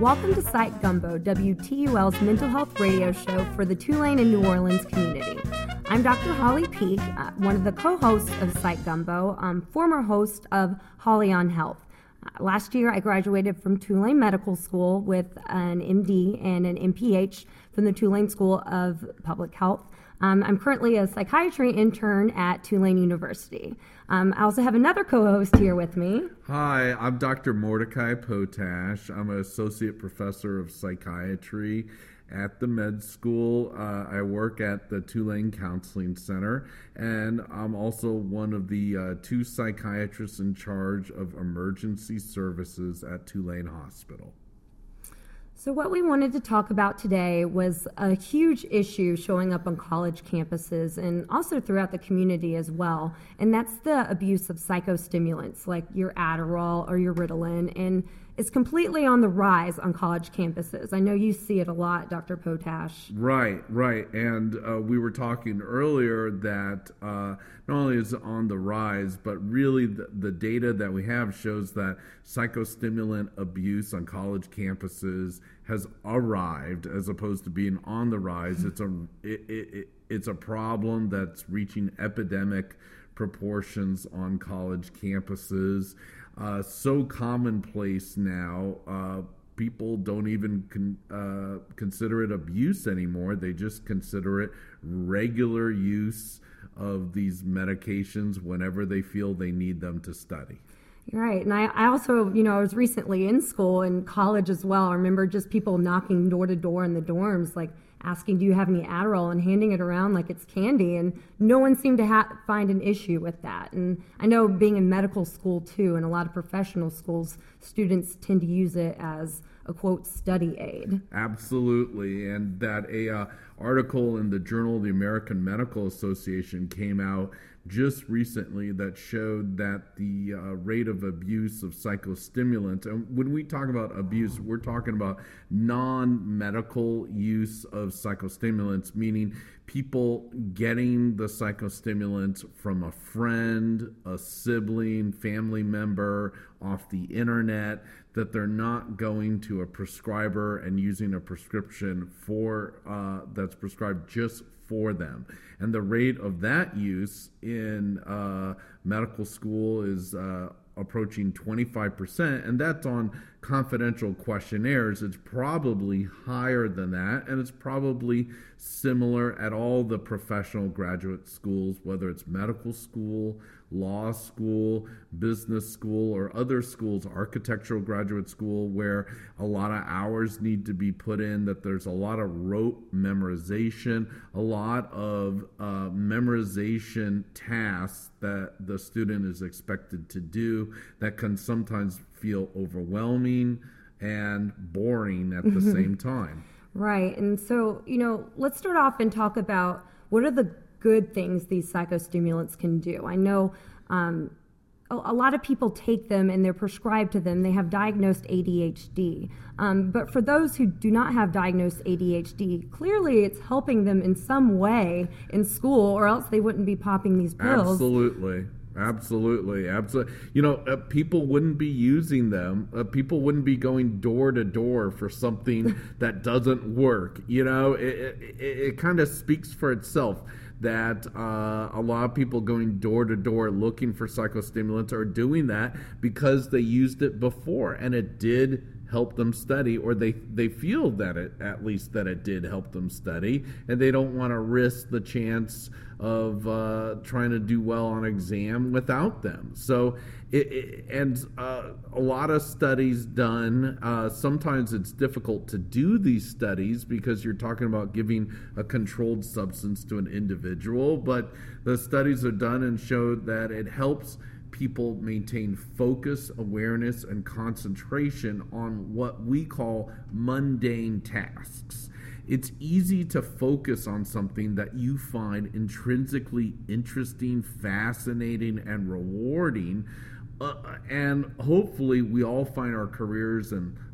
Welcome to Psych Gumbo, WTUL's mental health radio show for the Tulane and New Orleans community. I'm Dr. Holly Peak, one of the co-hosts of Psych Gumbo, former host of Holly on Health. Last year, I graduated from Tulane Medical School with an MD and an MPH from the Tulane School of Public Health. I'm currently a psychiatry intern at Tulane University. I also have another co-host here with me. Hi, I'm Dr. Mordecai Potash. I'm an associate professor of psychiatry at the med school. I work at the Tulane Counseling Center, and I'm also one of the two psychiatrists in charge of emergency services at Tulane Hospital. So what we wanted to talk about today was a huge issue showing up on college campuses and also throughout the community as well, and that's the abuse of psychostimulants like your Adderall or your Ritalin, and it's completely on the rise on college campuses. I know you see it a lot, Dr. Potash. Right. And we were talking earlier that not only is it on the rise, but really the data that we have shows that psychostimulant abuse on college campuses has arrived as opposed to being on the rise. It's a problem that's reaching epidemic proportions on college campuses. So commonplace now, people don't even consider it abuse anymore. They just consider it regular use of these medications whenever they feel they need them to study. Right. And I also, I was recently in school and college as well. I remember just people knocking door to door in the dorms, like asking, do you have any Adderall, and handing it around like it's candy. And no one seemed to find an issue with that. And I know being in medical school too, and a lot of professional schools, students tend to use it as a quote study aid. Absolutely. And that a article in the Journal of the American Medical Association came out just recently that showed that the rate of abuse of psychostimulants, and when we talk about abuse, we're talking about non-medical use of psychostimulants, meaning people getting the psychostimulants from a friend, a sibling, family member, off the internet, that they're not going to a prescriber and using a prescription for that's prescribed just for them. And the rate of that use in medical school is approaching 25%, and that's on confidential questionnaires. It's probably higher than that, and it's probably similar at all the professional graduate schools, whether it's medical school, law school, business school, or other schools, architectural graduate school, where a lot of hours need to be put in, that there's a lot of rote memorization, a lot of memorization tasks that the student is expected to do that can sometimes feel overwhelming and boring at the same time. Right. And so, let's start off and talk about what are the good things these psychostimulants can do. I know a lot of people take them and they're prescribed to them. They have diagnosed ADHD. But for those who do not have diagnosed ADHD, clearly it's helping them in some way in school, or else they wouldn't be popping these pills. Absolutely. People wouldn't be using them. People wouldn't be going door to door for something that doesn't work. It kind of speaks for itself that a lot of people going door to door looking for psychostimulants are doing that because they used it before and it did help them study, or they feel that it did help them study, and they don't want to risk the chance of trying to do well on exam without them. So a lot of studies done. Sometimes it's difficult to do these studies because you're talking about giving a controlled substance to an individual, but the studies are done and show that it helps people maintain focus, awareness, and concentration on what we call mundane tasks. It's easy to focus on something that you find intrinsically interesting, fascinating, and rewarding. And hopefully we all find our careers and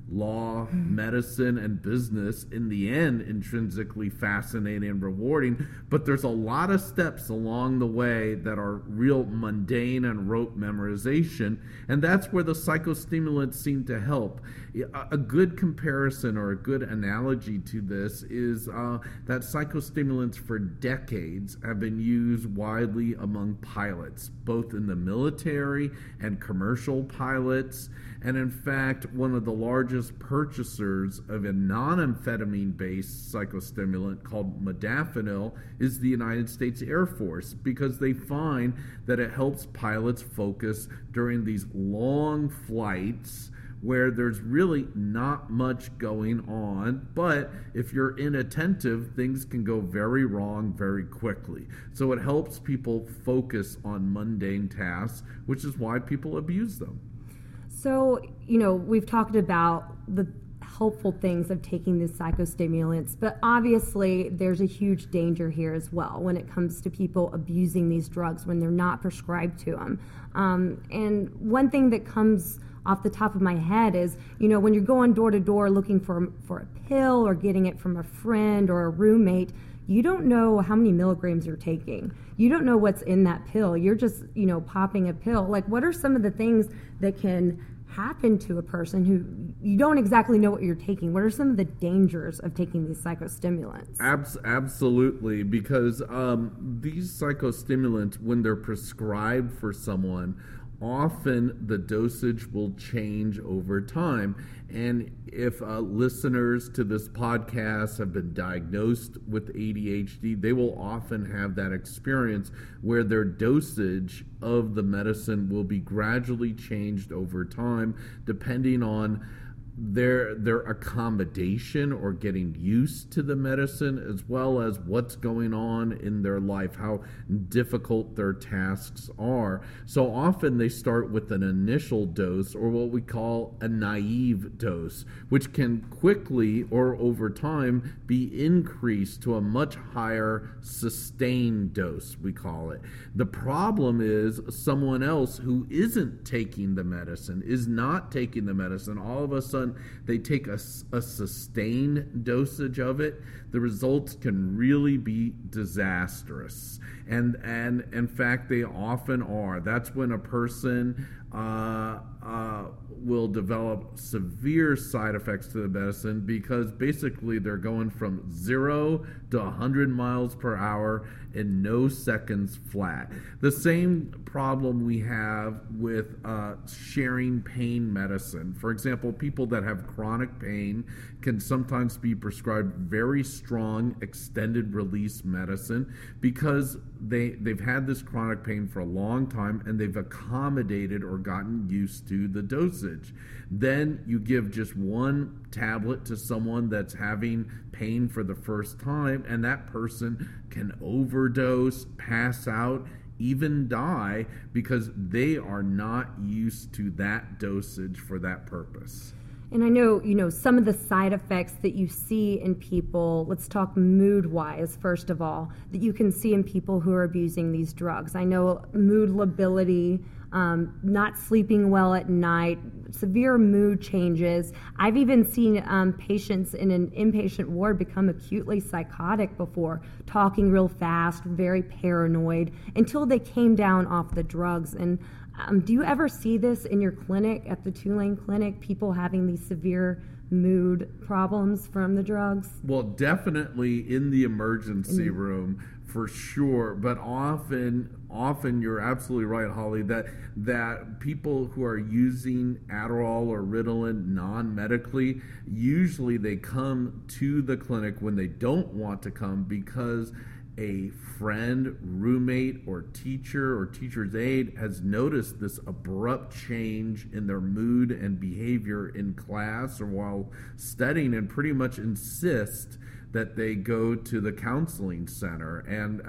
law, medicine, and business, in the end, intrinsically fascinating and rewarding, but there's a lot of steps along the way that are real mundane and rote memorization, and that's where the psychostimulants seem to help. A good comparison or a good analogy to this is that psychostimulants for decades have been used widely among pilots, both in the military and commercial pilots. And in fact, one of the largest purchasers of a non-amphetamine-based psychostimulant called modafinil is the United States Air Force, because they find that it helps pilots focus during these long flights where there's really not much going on, but if you're inattentive, things can go very wrong very quickly. So it helps people focus on mundane tasks, which is why people abuse them. So, we've talked about the helpful things of taking these psychostimulants, but obviously there's a huge danger here as well when it comes to people abusing these drugs when they're not prescribed to them. And one thing that comes off the top of my head is, when you're going door to door looking for a pill or getting it from a friend or a roommate, you don't know how many milligrams you're taking. You don't know what's in that pill. You're just, popping a pill. Like, what are some of the things that can happen to a person who you don't exactly know what you're taking? What are some of the dangers of taking these psychostimulants? Absolutely, because these psychostimulants, when they're prescribed for someone, often the dosage will change over time. And if listeners to this podcast have been diagnosed with ADHD, they will often have that experience where their dosage of the medicine will be gradually changed over time, depending on their accommodation or getting used to the medicine, as well as what's going on in their life, how difficult their tasks are. So often they start with an initial dose, or what we call a naive dose, which can quickly or over time be increased to a much higher sustained dose, we call it. The problem is someone else who isn't taking the medicine, is not taking the medicine, all of a sudden they take a sustained dosage of it. The results can really be disastrous, and in fact they often are. That's when a person will develop severe side effects to the medicine, because basically they're going from 0 to 100 miles per hour in no seconds flat. The same problem we have with sharing pain medicine. For example, people that have chronic pain can sometimes be prescribed very strong extended release medicine because they've had this chronic pain for a long time and they've accommodated or gotten used to the dosage. Then you give just one tablet to someone that's having pain for the first time, and that person can overdose, pass out, even die because they are not used to that dosage for that purpose. And I know, some of the side effects that you see in people, let's talk mood-wise, first of all, that you can see in people who are abusing these drugs. I know mood lability, not sleeping well at night, severe mood changes. I've even seen patients in an inpatient ward become acutely psychotic before, talking real fast, very paranoid, until they came down off the drugs. And do you ever see this in your clinic, at the Tulane Clinic, people having these severe mood problems from the drugs? Well, definitely in the emergency room, for sure. But often you're absolutely right, Holly, that people who are using Adderall or Ritalin non-medically, usually they come to the clinic when they don't want to come because a friend, roommate, or teacher's aide has noticed this abrupt change in their mood and behavior in class or while studying, and pretty much insist that they go to the counseling center. And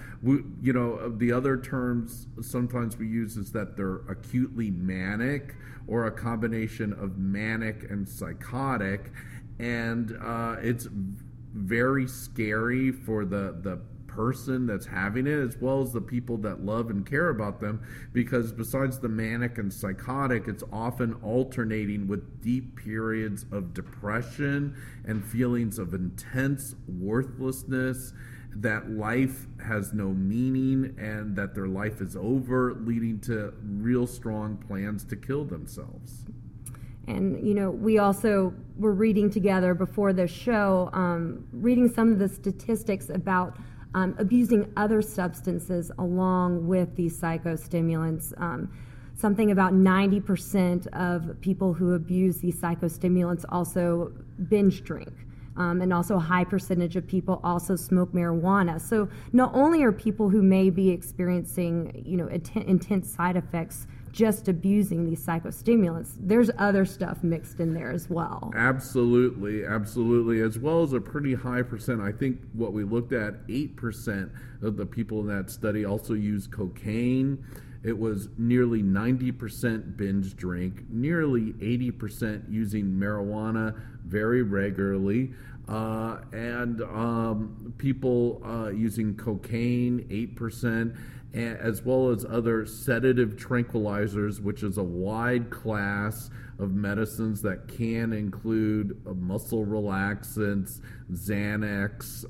the other terms sometimes we use is that they're acutely manic, or a combination of manic and psychotic, and it's very scary for the person that's having it, as well as the people that love and care about them, because besides the manic and psychotic, it's often alternating with deep periods of depression and feelings of intense worthlessness, that life has no meaning and that their life is over, leading to real strong plans to kill themselves. And, we also were reading together before the show, reading some of the statistics about abusing other substances along with these psychostimulants. Something about 90% of people who abuse these psychostimulants also binge drink. And also a high percentage of people also smoke marijuana. So not only are people who may be experiencing, intense side effects just abusing these psychostimulants, there's other stuff mixed in there as well. Absolutely, absolutely. As well as a pretty high percent. I think what we looked at, 8% of the people in that study also use cocaine. It was nearly 90% binge drink, nearly 80% using marijuana very regularly, and people using cocaine, 8%, as well as other sedative tranquilizers, which is a wide class of medicines that can include muscle relaxants, Xanax,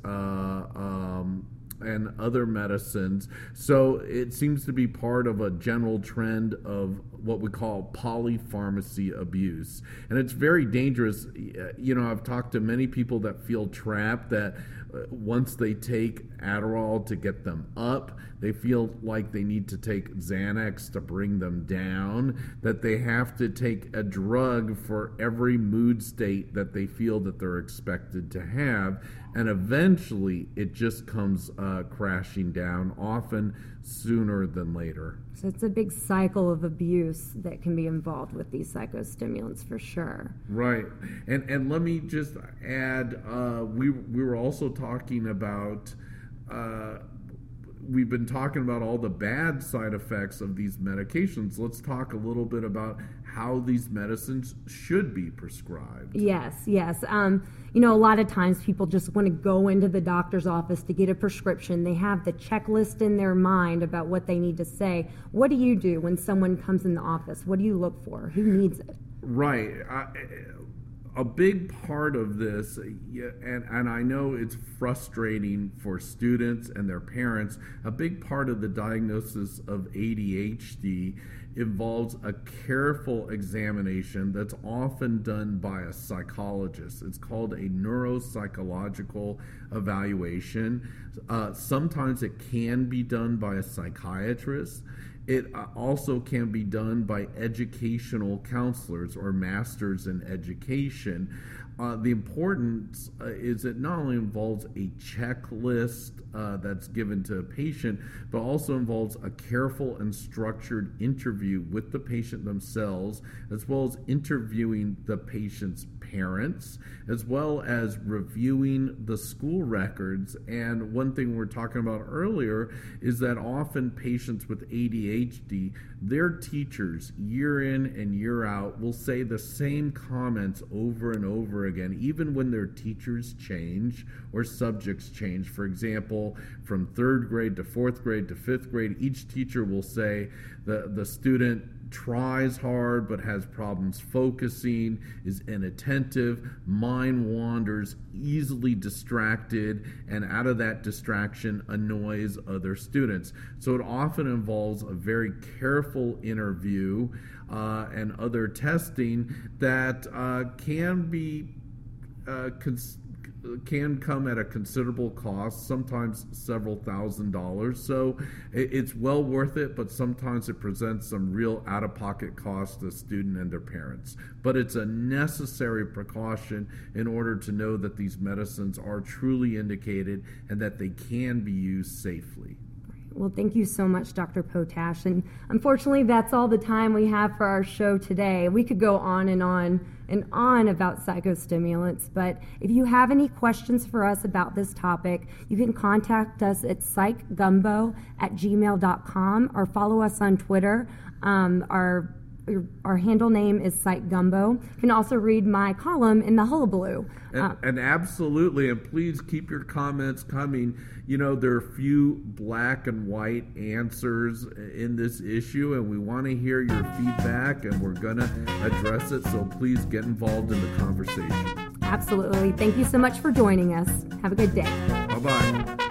and other medicines. So it seems to be part of a general trend of what we call polypharmacy abuse. And it's very dangerous. I've talked to many people that feel trapped, that once they take Adderall to get them up, they feel like they need to take Xanax to bring them down, that they have to take a drug for every mood state that they feel that they're expected to have. And eventually it just comes crashing down, often sooner than later. So it's a big cycle of abuse that can be involved with these psychostimulants for sure. Right. And let me just add, we were also talking about, we've been talking about all the bad side effects of these medications. Let's talk a little bit about how these medicines should be prescribed. Yes. A lot of times people just want to go into the doctor's office to get a prescription. They have the checklist in their mind about what they need to say. What do you do when someone comes in the office? What do you look for? Who needs it? Right. A big part of this, and I know it's frustrating for students and their parents, a big part of the diagnosis of ADHD involves a careful examination that's often done by a psychologist. It's called a neuropsychological evaluation. Sometimes it can be done by a psychiatrist. It also can be done by educational counselors or masters in education. The importance is it not only involves a checklist that's given to a patient, but also involves a careful and structured interview with the patient themselves, as well as interviewing the patient's parents, as well as reviewing the school records. And one thing we were talking about earlier is that often patients with ADHD, their teachers, year in and year out, will say the same comments over and over again, even when their teachers change or subjects change. For example, from 3rd grade to 4th grade to 5th grade, each teacher will say the student tries hard but has problems focusing, is inattentive, mind wanders, easily distracted, and out of that distraction annoys other students. So it often involves a very careful interview and other testing that can come at a considerable cost, sometimes several $1,000s. So it's well worth it, but sometimes it presents some real out-of-pocket costs to the student and their parents. But it's a necessary precaution in order to know that these medicines are truly indicated and that they can be used safely. Well, thank you so much, Dr. Potash. And unfortunately, that's all the time we have for our show today. We could go on and on and on about psychostimulants, but if you have any questions for us about this topic, you can contact us at psychgumbo@gmail.com or follow us on Twitter. Our Our handle name is Psych Gumbo. You can also read my column in the Hullabaloo. And absolutely, and please keep your comments coming. You know, there are few black and white answers in this issue, and we want to hear your feedback, and we're going to address it, so please get involved in the conversation. Absolutely. Thank you so much for joining us. Have a good day. Bye-bye.